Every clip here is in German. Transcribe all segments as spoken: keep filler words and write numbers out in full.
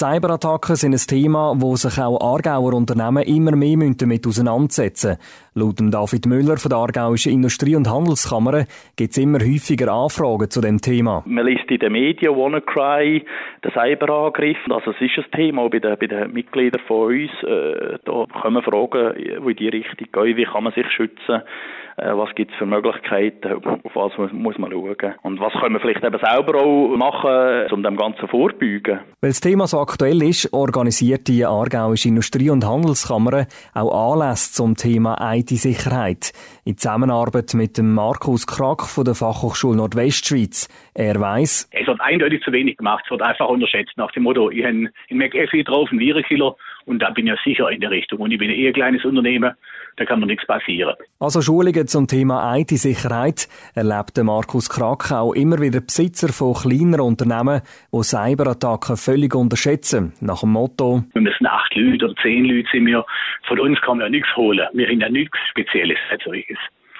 Cyberattacken sind ein Thema, wo sich auch Aargauer Unternehmen immer mehr damit auseinandersetzen müssen. Laut David Müller von der Aargauischen Industrie- und Handelskammer gibt es immer häufiger Anfragen zu dem Thema. Man liest in den Medien WannaCry, der Cyberangriff. Also es ist ein Thema bei den, bei den Mitgliedern von uns. Äh, da kommen Fragen, die in die Richtung gehen. Wie kann man sich schützen? Äh, was gibt es für Möglichkeiten? Auf was muss man schauen? Und was können wir vielleicht eben selber auch machen, um dem Ganzen vorbeugen? Weil das Thema so aktuell ist, organisiert die Aargauische Industrie- und Handelskammer auch Anlässe zum Thema I T-Sicherheit. In Zusammenarbeit mit dem Markus Krack von der Fachhochschule Nordwestschweiz. Er weiss, es wird eindeutig zu wenig gemacht, es wird einfach unterschätzt nach dem Motto, ich habe einen McAfee drauf, einen Virenkiller, und da bin ich ja sicher in der Richtung. Und ich bin eh ein kleines Unternehmen, da kann mir nichts passieren. Also Schulungen zum Thema I T-Sicherheit erlebt Markus Krack auch immer wieder Besitzer von kleineren Unternehmen, die Cyberattacken völlig unterschätzen. Nach dem Motto: Wir müssen acht Leute oder zehn Leute sind wir, von uns kann man ja nichts holen. Wir haben ja nichts Spezielles als solches.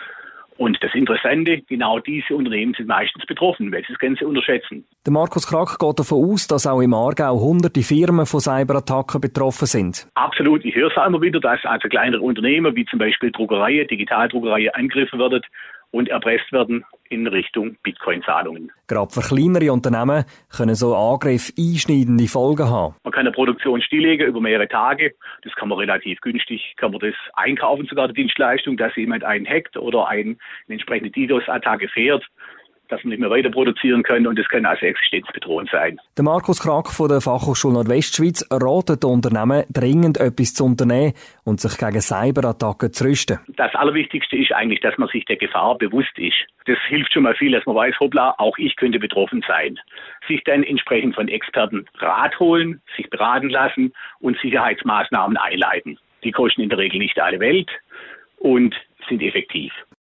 Und das Interessante, genau diese Unternehmen sind meistens betroffen, weil sie das Ganze unterschätzen. Der Markus Krack geht davon aus, dass auch im Aargau hunderte Firmen von Cyberattacken betroffen sind. Absolut, ich höre es immer wieder, dass also kleinere Unternehmen, wie zum Beispiel Druckereien, Digitaldruckereien, angegriffen werden und erpresst werden in Richtung Bitcoin-Zahlungen. Gerade für kleinere Unternehmen können so Angriffe einschneidende Folgen haben. Man kann eine Produktion stilllegen über mehrere Tage. Das kann man relativ günstig, kann man das einkaufen, sogar die Dienstleistung, dass jemand einen hackt oder einen, eine entsprechende DDoS-Attacke fährt, dass man nicht mehr weiter produzieren kann, und das kann also existenzbedrohend sein. Der Markus Krack von der Fachhochschule Nordwestschweiz ratet den Unternehmen, dringend etwas zu unternehmen und sich gegen Cyberattacken zu rüsten. Das Allerwichtigste ist eigentlich, dass man sich der Gefahr bewusst ist. Das hilft schon mal viel, dass man weiß, hoppla, auch ich könnte betroffen sein. Sich dann entsprechend von Experten Rat holen, sich beraten lassen und Sicherheitsmaßnahmen einleiten. Die kosten in der Regel nicht alle Welt und sind effektiv.